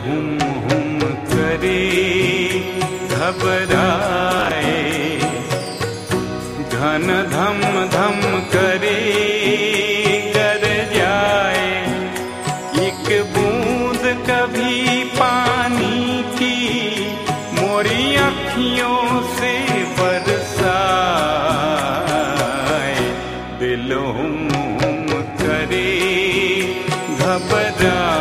हुम करे घबराए, घन धम धम करे गर जाए। एक बूंद कभी पानी की मोरी अखियों से बरसाए, दिल हुम करे घबराए।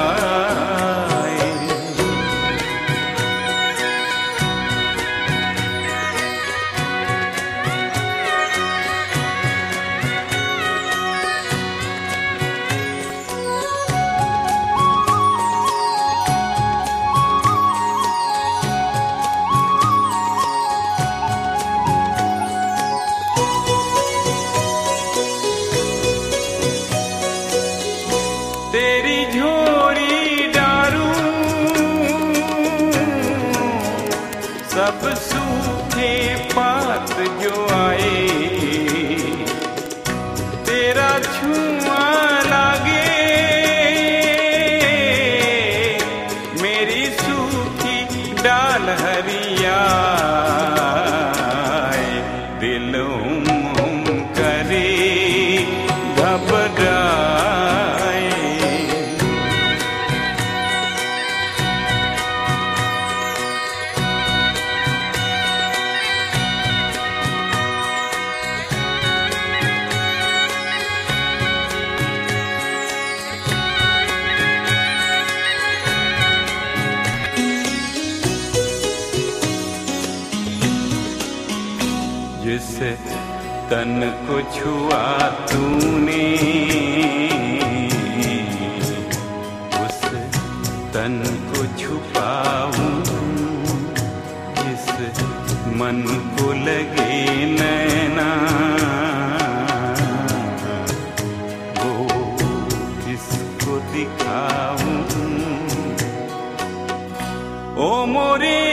तेरी झोरी डारू सब सूखे पात जो आए, तेरा छुआ लागे मेरी सूखी डाल हरियाए, दिल हुम करे घबराए। जिस तन को छुआ तूने उस तन को छुपाऊं, जिस मन को लगे नैना वो किसको दिखाऊं। ओ मोरे